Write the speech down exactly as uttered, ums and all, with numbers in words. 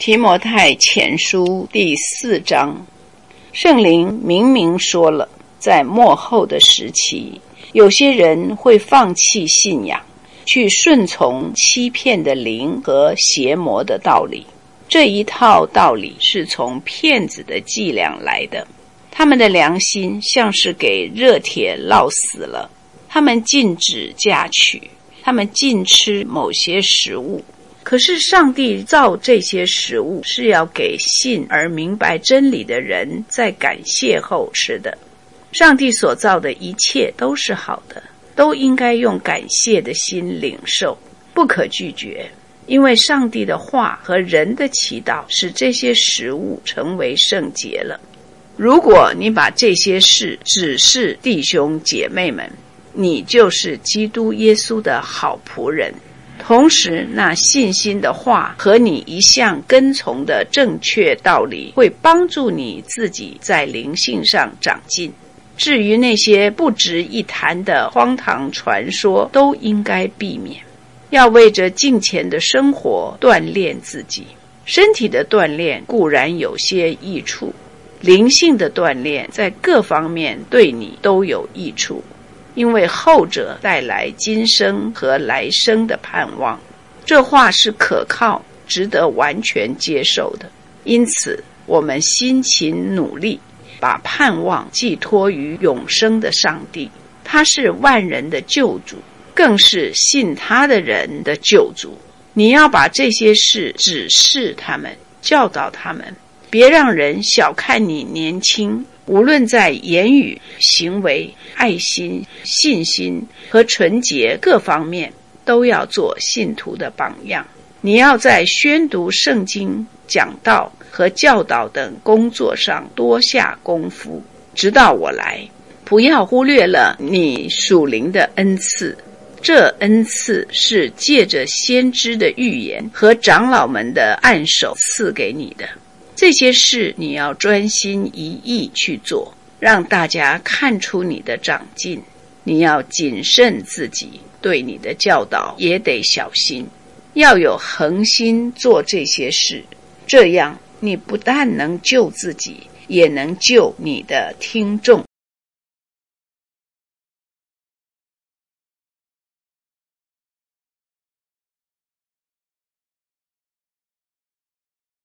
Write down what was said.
提摩太前书第四章，圣灵明明说了，在末后的时期，有些人会放弃信仰，去顺从欺骗的灵和邪魔的道理。这一套道理是从骗子的伎俩来的，他们的良心像是给热铁烙死了，他们禁止嫁娶，他们禁吃某些食物。可是上帝造这些食物是要给信而明白真理的人在感谢后吃的。上帝所造的一切都是好的，都应该用感谢的心领受，不可拒绝。因为上帝的话和人的祈祷使这些食物成为圣洁了。如果你把这些事指示弟兄姐妹们，你就是基督耶稣的好仆人。同时，那信心的话和你一向跟从的正确道理会帮助你自己在灵性上长进。至于那些不值一谈的荒唐传说，都应该避免。要为着敬虔的生活锻炼自己。身体的锻炼固然有些益处，灵性的锻炼在各方面对你都有益处，因为后者带来今生和来生的盼望。这话是可靠，值得完全接受的。因此，我们辛勤努力，把盼望寄托于永生的上帝，他是万人的救主，更是信他的人的救主。你要把这些事指示他们，教导他们，别让人小看你年轻，无论在言语、行为、爱心、信心和纯洁各方面，都要做信徒的榜样。你要在宣读圣经、讲道和教导等工作上多下功夫，直到我来。不要忽略了你属灵的恩赐，这恩赐是借着先知的预言和长老们的按手赐给你的。这些事你要专心一意去做，让大家看出你的长进。你要谨慎自己，对你的教导也得小心，要有恒心做这些事。这样你不但能救自己，也能救你的听众。